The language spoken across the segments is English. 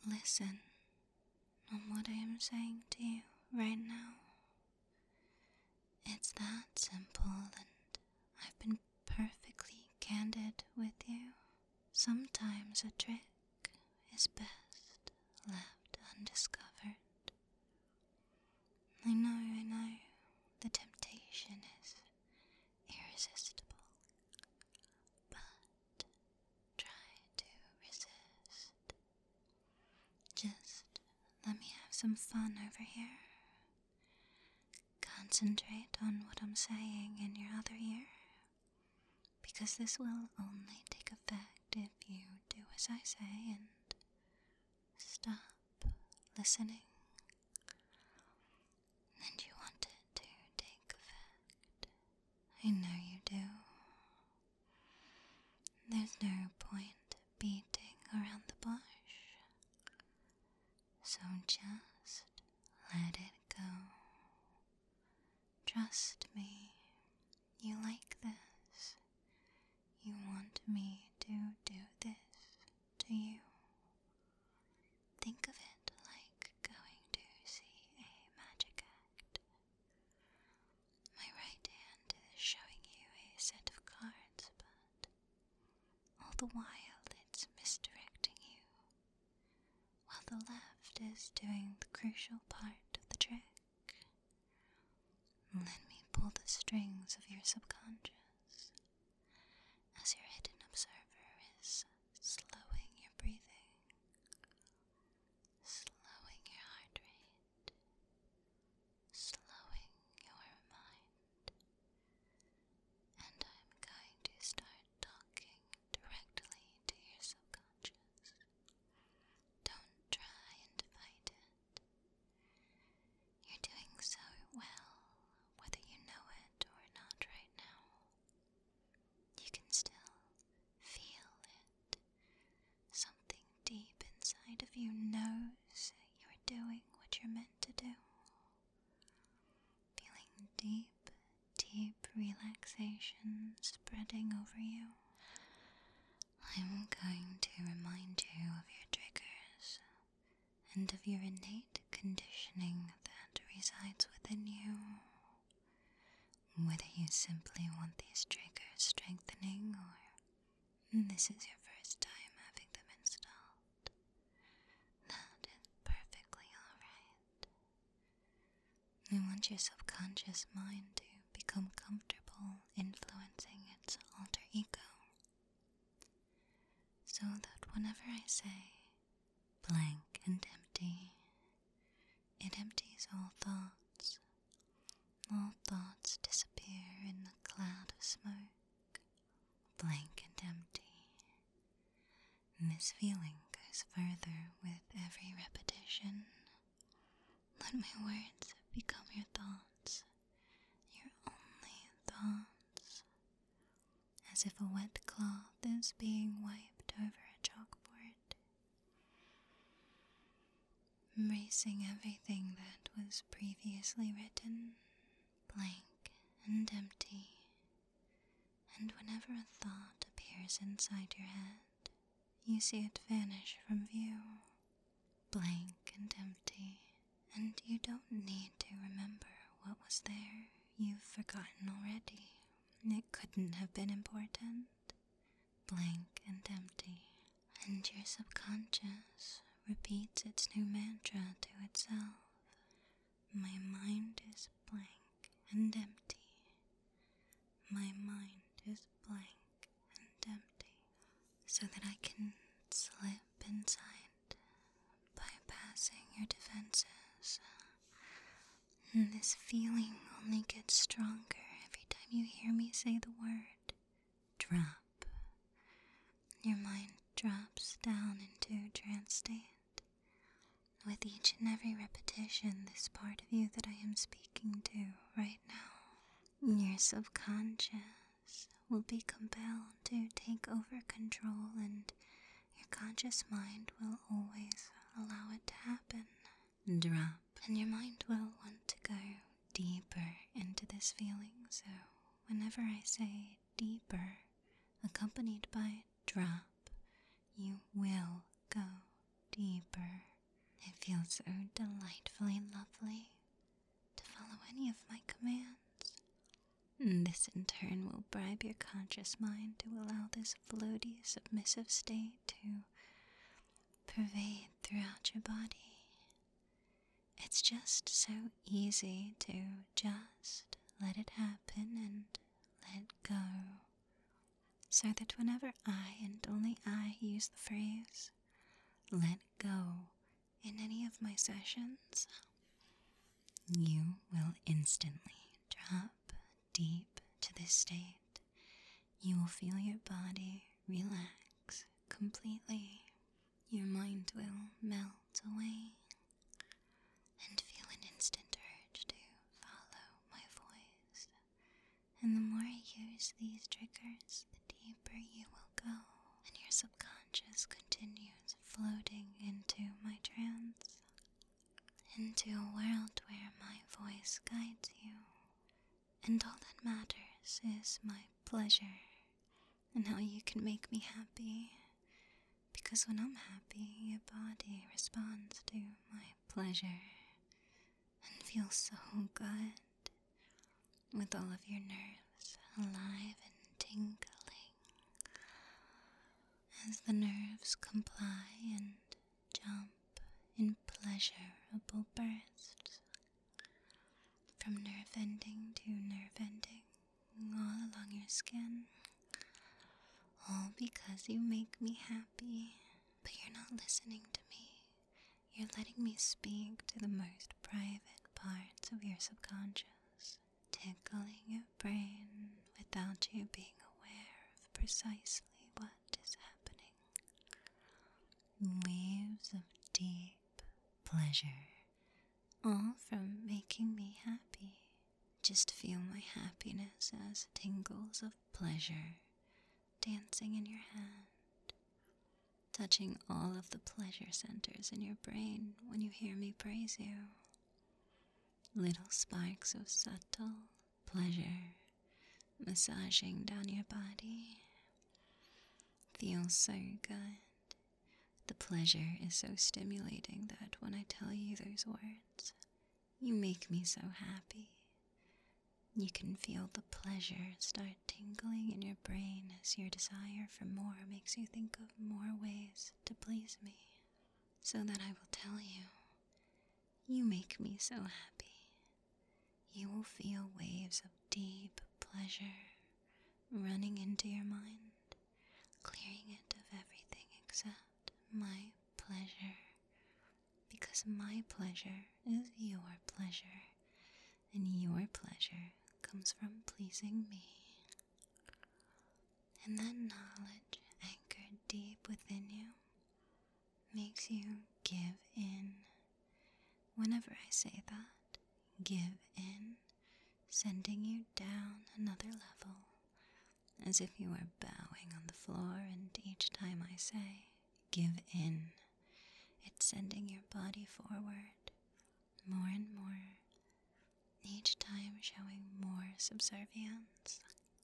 listen on what I am saying to you right now. It's that simple, and I've been perfectly candid with you. Sometimes a trick is best left undiscovered. I know, the temptation is irresistible, but try to resist. Just let me have some fun over here. Concentrate on what I'm saying in your other ear, because this will only take effect if you do as I say and stop listening. And you want it to take effect. I know you do. There's no point beating around the bush. So just let it go. Trust me, you like this. You want me to do this to you. Think of it like going to see a magic act. My right hand is showing you a set of cards, but all the while it's misdirecting you, while the left is doing the crucial part of the trick. Let me pull the strings of your subconscious as your hidden observer is slowing your breathing, slowing your heart rate, slowing your mind. And I'm going to start talking directly to your subconscious. Don't try and fight it. You're doing so well, whether you know it or not right now. You can still feel it. Something deep inside of you knows you're doing what you're meant to do. Feeling deep, deep relaxation spreading over you. I'm going to remind you of your triggers and of your innate conditioning that resides within you. Whether you simply want these triggers strengthening or this is your first time having them installed, that is perfectly alright. I want your subconscious mind to become comfortable influencing its alter ego, so that whenever I say blank and empty, it empties all thoughts. All thoughts disappear in the cloud of smoke, blank and empty. And this feeling goes further with every repetition. Let my words become your thoughts, your only thoughts, as if a wet cloth is being wiped over a chalkboard, erasing everything that was previously written, blank and empty. And whenever a thought appears inside your head, you see it vanish from view, blank and empty, and you don't need to remember what was there. You've forgotten already. It couldn't have been important. Blank and empty. And your subconscious repeats its new mantra to itself. My mind is blank and empty. My mind is blank and empty. So that I can slip inside, bypassing your defenses. And this feeling only gets stronger every time you hear me say the word drop. Your mind drops down into trance state. With each and every repetition, this part of you that I am speaking to right now, your subconscious will be compelled to take over control, and your conscious mind will always allow it to happen. Drop. And your mind will want to go deeper into this feeling, so whenever I say deeper, accompanied by drop, you will go deeper. It feels so delightfully lovely to follow any of my commands. This in turn will bribe your conscious mind to allow this floaty, submissive state to pervade throughout your body. It's just so easy to just let it happen and let go. So that whenever I and only I use the phrase, let go, in any of my sessions, you will instantly drop deep to this state. You will feel your body relax completely. Your mind will melt away and feel an instant urge to follow my voice. And the more I use these triggers, the deeper you will go, and your subconscious continues floating into my trance, into a world where my voice guides you, and all that matters is my pleasure and how you can make me happy, because when I'm happy, your body responds to my pleasure and feels so good, with all of your nerves alive and tingling, as the nerves comply and jump in pleasurable bursts, from nerve ending to nerve ending, all along your skin, all because you make me happy. But you're not listening to me. You're letting me speak to the most private parts of your subconscious, tickling your brain without you being aware of precisely what is happening. Waves of deep pleasure, all from making me happy. Just feel my happiness as tingles of pleasure dancing in your hand, touching all of the pleasure centers in your brain when you hear me praise you. Little sparks of subtle pleasure massaging down your body. Feels so good. The pleasure is so stimulating that when I tell you those words, you make me so happy. You can feel the pleasure start tingling in your brain as your desire for more makes you think of more ways to please me, so that I will tell you, you make me so happy. You will feel waves of deep pleasure running into your mind, clearing it of everything except my pleasure, because my pleasure is your pleasure, and your pleasure comes from pleasing me. And that knowledge anchored deep within you makes you give in. Whenever I say that, give in, sending you down another level, as if you are bowing on the floor, and each time I say, give in, it's sending your body forward, more and more, each time showing more subservience,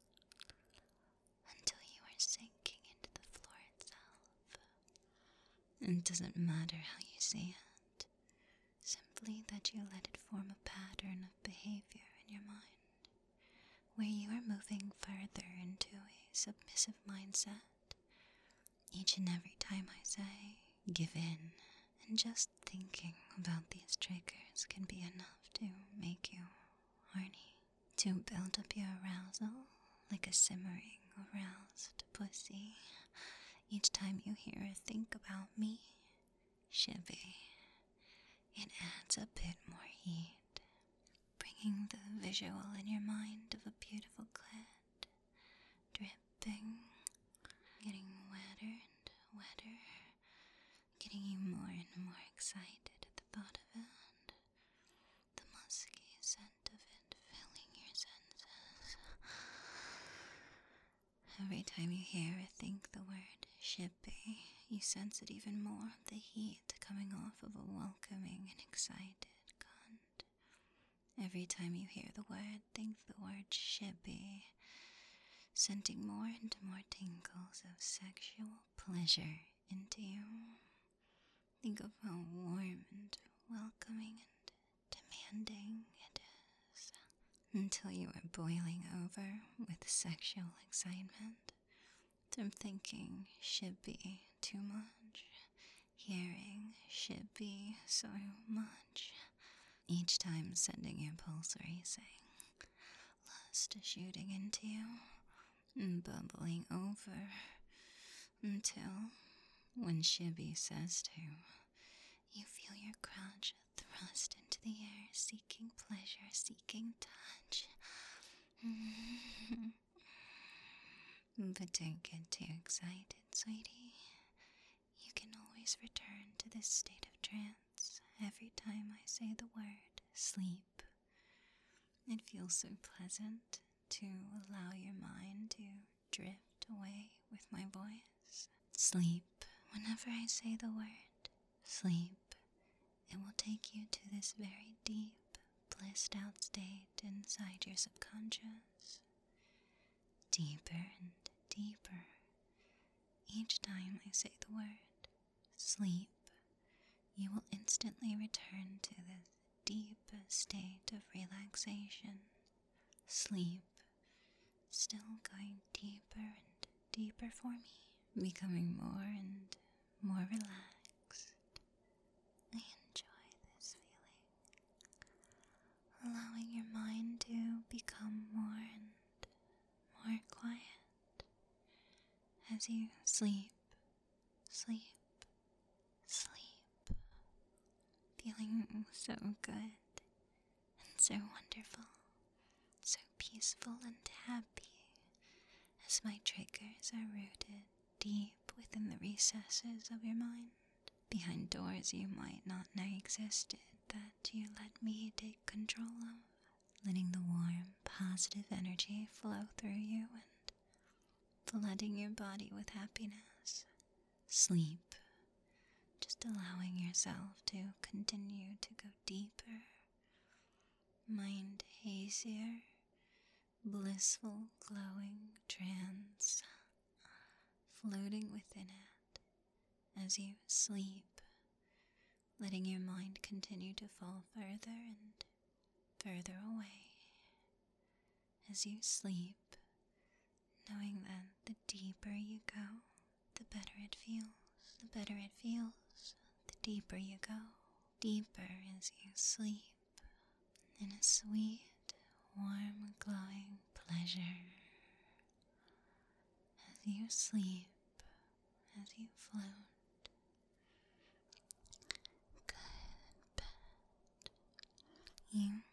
until you are sinking into the floor itself. It doesn't matter how you see it, simply that you let it form a pattern of behavior in your mind, where you are moving further into a submissive mindset. Each and every time I say, give in, and just thinking about these triggers can be enough to make you horny, to build up your arousal like a simmering aroused pussy. Each time you hear or think about me, Shibby, it adds a bit more heat, bringing the visual in your mind of a beautiful clit, dripping, getting wetter and wetter, getting you more and more excited at the thought of it, the musky scent of it filling your senses. Every time you hear or think the word shippy, you sense it even more, the heat coming off of a welcoming and excited cunt. Every time you hear the word, think the word shippy, sending more and more tingles of sexual pleasure into you. Think of how warm and welcoming and demanding it is, until you are boiling over with sexual excitement from thinking should be too much, hearing should be so much, each time sending your pulse racing, lust shooting into you, bubbling over, until, when Shibby says to, you feel your crotch thrust into the air, seeking pleasure, seeking touch. But don't get too excited, sweetie. You can always return to this state of trance every time I say the word sleep. It feels so pleasant to allow your mind to drift away with my voice. Sleep. Whenever I say the word sleep, it will take you to this very deep, blissed out state inside your subconscious. Deeper and deeper. Each time I say the word sleep, you will instantly return to this deep state of relaxation. Sleep, still going deeper and deeper for me, becoming more and more relaxed. I enjoy this feeling, allowing your mind to become more and more quiet as you sleep, sleep, sleep, feeling so good and so wonderful, so peaceful and happy, as my triggers are rooted deep within the recesses of your mind, behind doors you might not know existed, that you let me take control of, letting the warm, positive energy flow through you and flooding your body with happiness. Sleep, just allowing yourself to continue to go deeper, mind hazier, blissful, glowing trance, floating within it as you sleep, letting your mind continue to fall further and further away as you sleep, knowing that the deeper you go, the better it feels. The better it feels, the deeper you go. Deeper as you sleep in a sweet, warm, glowing pleasure. As you sleep, as you float. Good, bad. You